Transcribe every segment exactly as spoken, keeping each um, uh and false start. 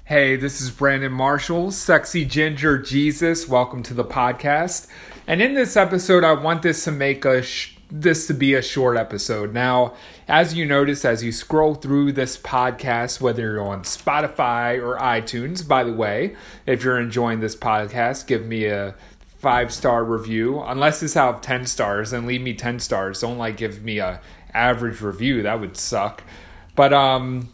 Hey, this is Brandon Marshall, Sexy Ginger Jesus. Welcome to the podcast. And in this episode, I want this to make a sh- this to be a short episode. Now, as you notice, as you scroll through this podcast, whether you're on Spotify or iTunes, by the way, if you're enjoying this podcast, give me a five-star review. Unless it's out of ten stars, then leave me ten stars. Don't like give me a average review. That would suck. But, um...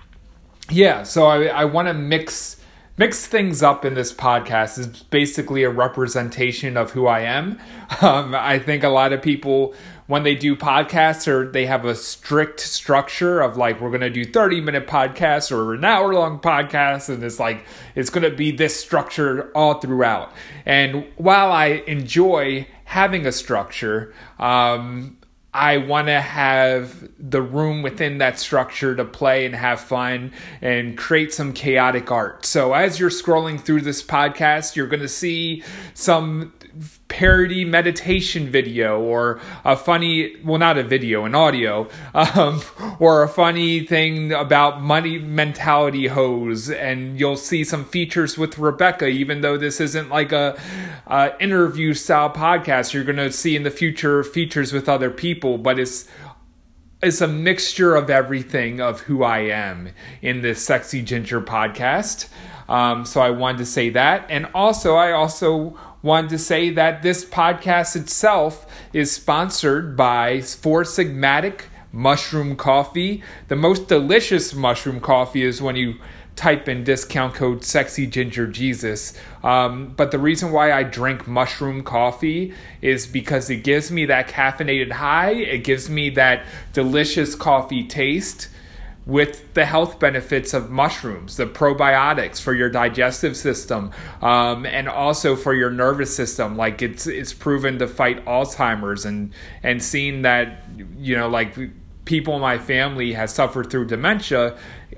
Yeah, so I, I want to mix mix things up in this podcast. It's basically a representation of who I am. Um, I think a lot of people, when they do podcasts, or they have a strict structure of like, we're going to do thirty minute podcasts or an hour long podcast, and it's like, it's going to be this structure all throughout. And while I enjoy having a structure, um, I want to have the room within that structure to play and have fun and create some chaotic art. So as you're scrolling through this podcast, you're going to see some parody meditation video or a funny, well, not a video, an audio, um, or a funny thing about money mentality hose. And you'll see some features with Rebecca, even though this isn't like a, a interview style podcast. You're going to see in the future features with other people, but it's It's a mixture of everything of who I am in this Sexy Ginger podcast. Um, so I wanted to say that. And also, I also wanted to say that this podcast itself is sponsored by Four Sigmatic Mushroom Coffee. The most delicious mushroom coffee is when you type in discount code Sexy Ginger Jesus. Um, but the reason why I drink mushroom coffee is because it gives me that caffeinated high. It gives me that delicious coffee taste with the health benefits of mushrooms, the probiotics for your digestive system, um, and also for your nervous system. Like it's it's proven to fight Alzheimer's, and and seeing that, you know, like people in my family has suffered through dementia,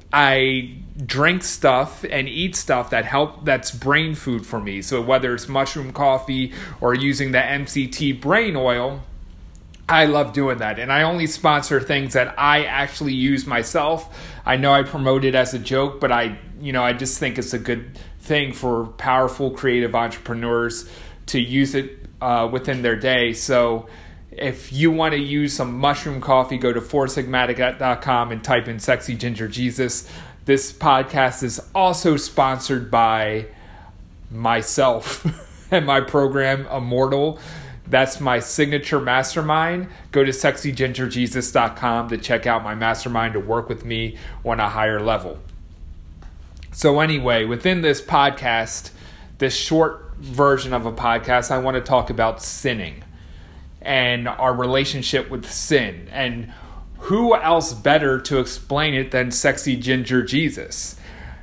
I drink stuff and eat stuff that help that's brain food for me. So whether it's mushroom coffee or using the M C T brain oil, I love doing that. And I only sponsor things that I actually use myself. I know I promote it as a joke, but I, you know, I just think it's a good thing for powerful creative entrepreneurs to use it uh, within their day. So if you want to use some mushroom coffee, go to four sigmatic dot com and type in Sexy Ginger Jesus. This podcast is also sponsored by myself and my program, Immortal. That's my signature mastermind. Go to sexy ginger jesus dot com to check out my mastermind to work with me on a higher level. So anyway, within this podcast, this short version of a podcast, I want to talk about sinning and our relationship with sin. And who else better to explain it than Sexy Ginger Jesus?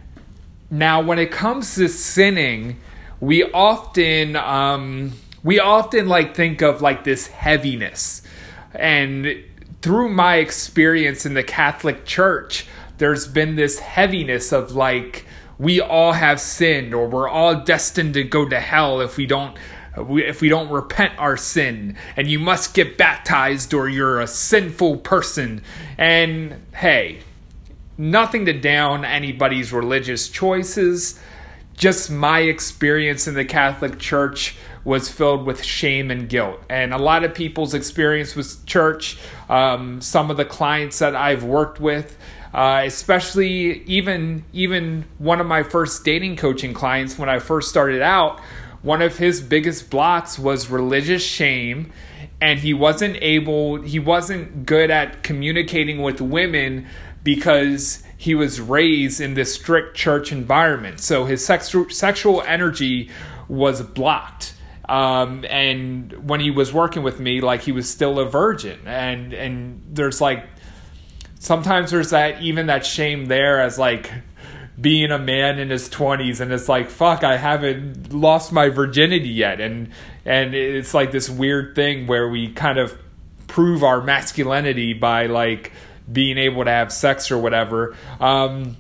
Now, when it comes to sinning, we often... Um, We often like think of like this heaviness, and through my experience in the Catholic Church, there's been this heaviness of like, we all have sinned, or we're all destined to go to hell if we don't if we don't repent our sin, and you must get baptized or you're a sinful person. And hey, nothing to down anybody's religious choices, just my experience in the Catholic Church was filled with shame and guilt. And a lot of people's experience with church, um, some of the clients that I've worked with, uh, especially even even one of my first dating coaching clients when I first started out, one of his biggest blocks was religious shame, and he wasn't able, he wasn't good at communicating with women because he was raised in this strict church environment. So his sexual sexual energy was blocked. Um, and when he was working with me, like he was still a virgin, and, and there's like, sometimes there's that, even that shame there as like being a man in his twenties, and it's like, fuck, I haven't lost my virginity yet. And, and it's like this weird thing where we kind of prove our masculinity by like being able to have sex or whatever. Um,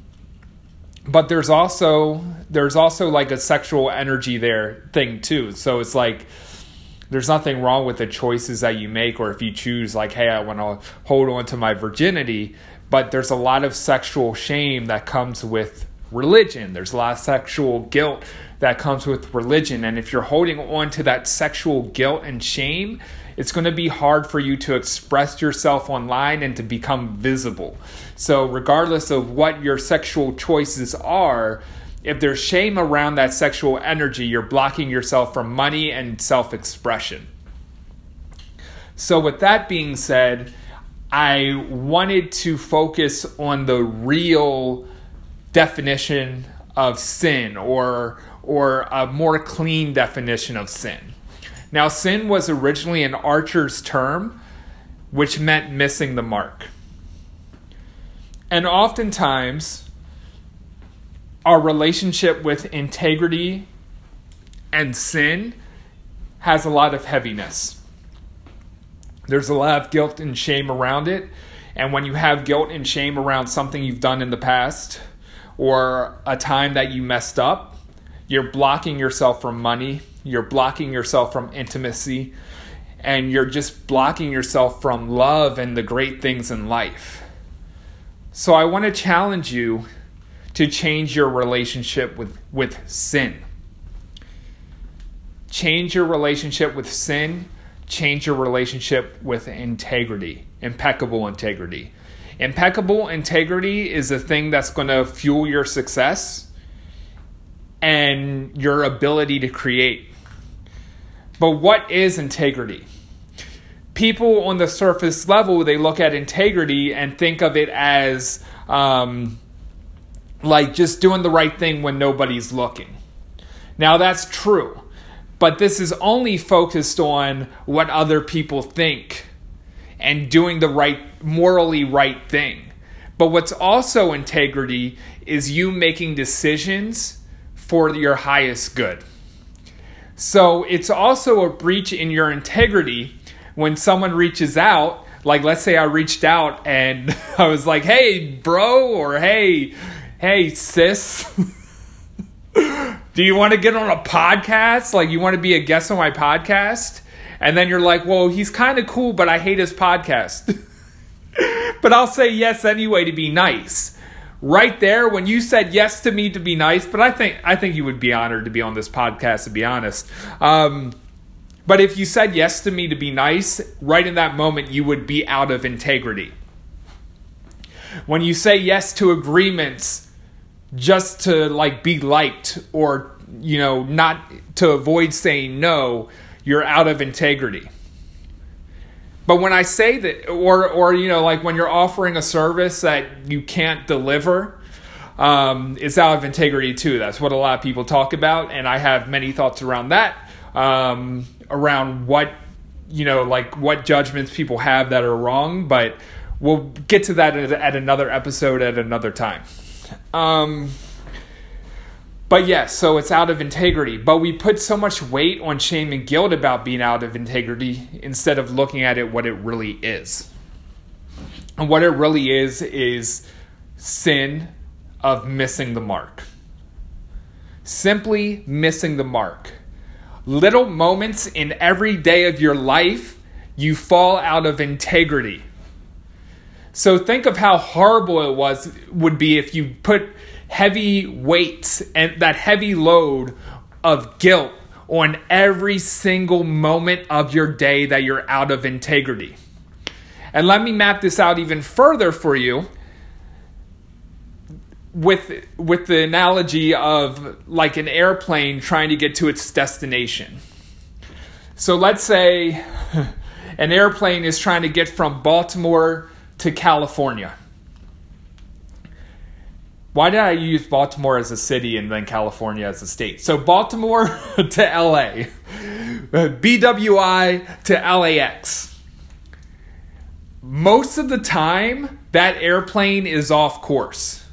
But there's also there's also like a sexual energy there thing too. So it's like there's nothing wrong with the choices that you make, or if you choose like, hey, I want to hold on to my virginity. But there's a lot of sexual shame that comes with religion. There's a lot of sexual guilt that comes with religion. And if you're holding on to that sexual guilt and shame, it's going to be hard for you to express yourself online and to become visible. So regardless of what your sexual choices are, if there's shame around that sexual energy, you're blocking yourself from money and self-expression. So with that being said, I wanted to focus on the real definition of sin, or or a more clean definition of sin. Now, sin was originally an archer's term, which meant missing the mark. And oftentimes, our relationship with integrity and sin has a lot of heaviness. There's a lot of guilt and shame around it. And when you have guilt and shame around something you've done in the past or a time that you messed up, you're blocking yourself from money, you're blocking yourself from intimacy, and you're just blocking yourself from love and the great things in life. So I want to challenge you to change your relationship with, with sin. Change your relationship with sin. Change your relationship with integrity, impeccable integrity. Impeccable integrity is a thing that's going to fuel your success and your ability to create. But what is integrity? People on the surface level, they look at integrity and think of it as um, like just doing the right thing when nobody's looking. Now that's true. But this is only focused on what other people think and doing the right, morally right thing. But what's also integrity is you making decisions for your highest good. So it's also a breach in your integrity when someone reaches out. Like, let's say I reached out and I was like, hey, bro, or hey, hey, sis. Do you want to get on a podcast? Like, you want to be a guest on my podcast? And then you're like, well, he's kind of cool, but I hate his podcast. But I'll say yes anyway to be nice. Right there, when you said yes to me to be nice, but I think I think you would be honored to be on this podcast, to be honest. Um, but if you said yes to me to be nice, right in that moment, you would be out of integrity. When you say yes to agreements just to like be liked, or, you know, not to avoid saying no, you're out of integrity. But when I say that, or, or, you know, like when you're offering a service that you can't deliver, um, it's out of integrity too. That's what a lot of people talk about. And I have many thoughts around that, um, around what, you know, like what judgments people have that are wrong, but we'll get to that at, at another episode at another time. Um, but yes, so it's out of integrity. But we put so much weight on shame and guilt about being out of integrity instead of looking at it what it really is. And what it really is is sin of missing the mark. Simply missing the mark. Little moments in every day of your life, you fall out of integrity. So think of how horrible it was would be if you put heavy weights and that heavy load of guilt on every single moment of your day that you're out of integrity. And let me map this out even further for you with with the analogy of like an airplane trying to get to its destination. So let's say an airplane is trying to get from Baltimore to California. Why did I use Baltimore as a city and then California as a state? So Baltimore to L A, B W I to L A X. Most of the time, that airplane is off course.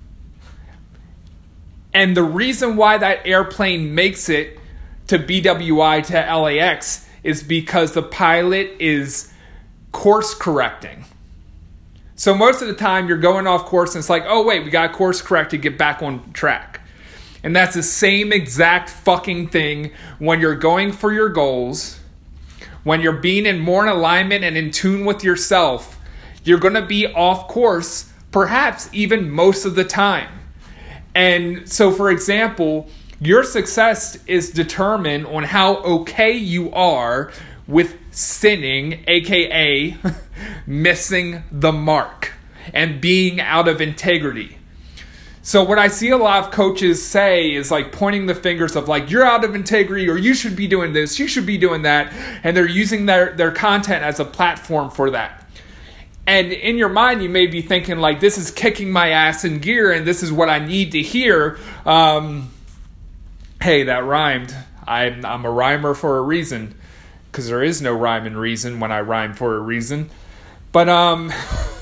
And the reason why that airplane makes it to B W I to L A X is because the pilot is course correcting. So most of the time you're going off course and it's like, oh wait, we got to course correct to get back on track. And that's the same exact fucking thing when you're going for your goals, when you're being in more in alignment and in tune with yourself, you're going to be off course, perhaps even most of the time. And so, for example, your success is determined on how okay you are with sinning, aka missing the mark and being out of integrity. So what I see a lot of coaches say is like pointing the fingers of like, you're out of integrity, or you should be doing this, you should be doing that. And they're using their, their content as a platform for that. And in your mind, you may be thinking like, this is kicking my ass in gear and this is what I need to hear. Um, hey, that rhymed. I'm, I'm a rhymer for a reason, because there is no rhyme and reason when I rhyme for a reason. But um,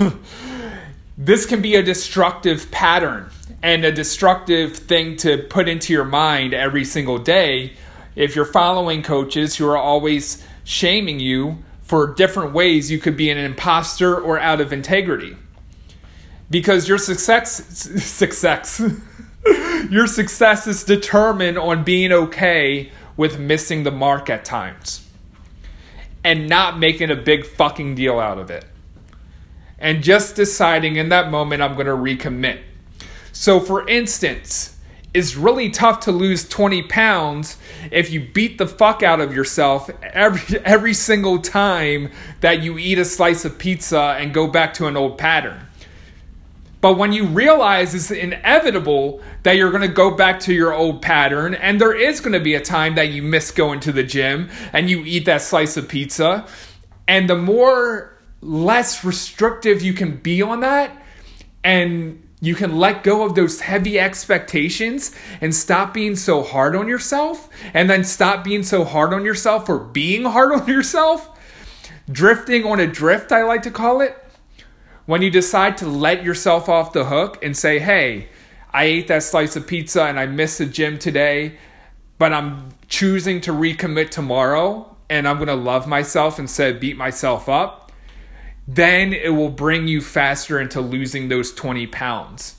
this can be a destructive pattern and a destructive thing to put into your mind every single day if you're following coaches who are always shaming you for different ways you could be an imposter or out of integrity. Because your success, success, your success is determined on being okay with missing the mark at times and not making a big fucking deal out of it. And just deciding in that moment, I'm going to recommit. So for instance, it's really tough to lose twenty pounds if you beat the fuck out of yourself every, every single time that you eat a slice of pizza and go back to an old pattern. But when you realize it's inevitable that you're going to go back to your old pattern, and there is going to be a time that you miss going to the gym and you eat that slice of pizza, and the more less restrictive you can be on that, and you can let go of those heavy expectations and stop being so hard on yourself, and then stop being so hard on yourself for being hard on yourself, drifting on a drift, I like to call it. When you decide to let yourself off the hook and say, hey, I ate that slice of pizza and I missed the gym today, but I'm choosing to recommit tomorrow and I'm going to love myself instead of beat myself up, then it will bring you faster into losing those twenty pounds.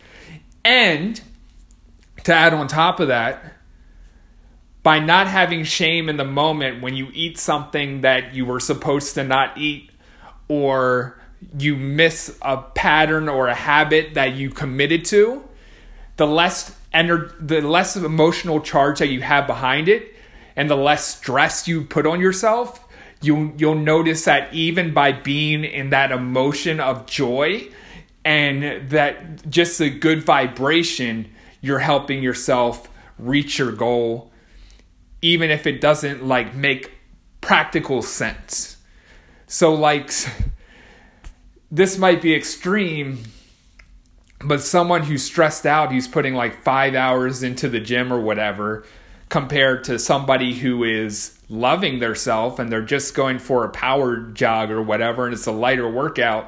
And to add on top of that, by not having shame in the moment when you eat something that you were supposed to not eat, or you miss a pattern or a habit that you committed to, the less ener- the less emotional charge that you have behind it, and the less stress you put on yourself, you you'll notice that even by being in that emotion of joy and that just a good vibration, you're helping yourself reach your goal, even if it doesn't like make practical sense. So like, this might be extreme, but someone who's stressed out, who's putting like five hours into the gym or whatever, compared to somebody who is loving their self and they're just going for a power jog or whatever, and it's a lighter workout,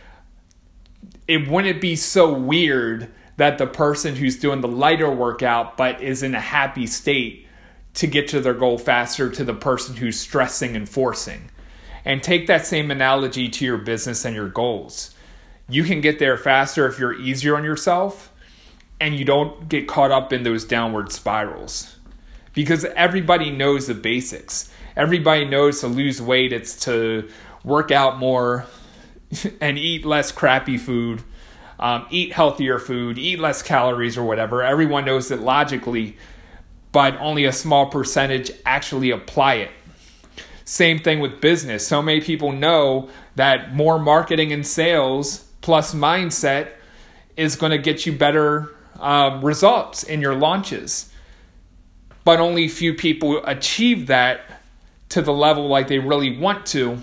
it wouldn't be so weird that the person who's doing the lighter workout but is in a happy state to get to their goal faster to the person who's stressing and forcing. And take that same analogy to your business and your goals. You can get there faster if you're easier on yourself and you don't get caught up in those downward spirals. Because everybody knows the basics. Everybody knows to lose weight, it's to work out more and eat less crappy food, um, eat healthier food, eat less calories or whatever. Everyone knows it logically, but only a small percentage actually apply it. Same thing with business. So many people know that more marketing and sales plus mindset is going to get you better um, results in your launches. But only few people achieve that to the level like they really want to,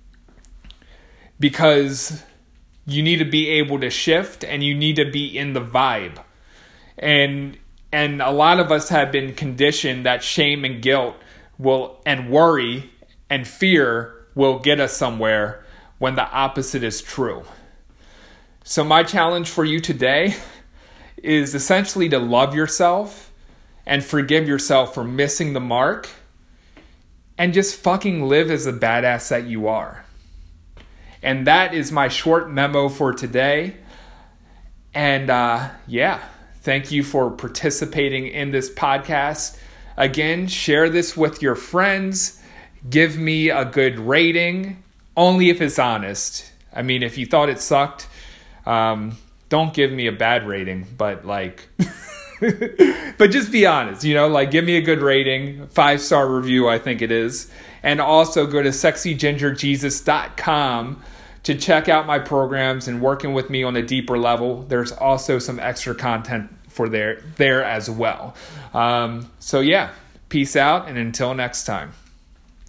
because you need to be able to shift and you need to be in the vibe. And and a lot of us have been conditioned that shame and guilt will and worry and fear will get us somewhere when the opposite is true. So my challenge for you today is essentially to love yourself and forgive yourself for missing the mark and just fucking live as a badass that you are. And that is my short memo for today. And uh, yeah, thank you for participating in this podcast. Again, share this with your friends. Give me a good rating, only if it's honest. I mean, if you thought it sucked, um, don't give me a bad rating, but like, but just be honest, you know, like give me a good rating, five star review, I think it is. And also go to sexy ginger jesus dot com to check out my programs and working with me on a deeper level. There's also some extra content for there, there as well. Um, so yeah, peace out. And until next time.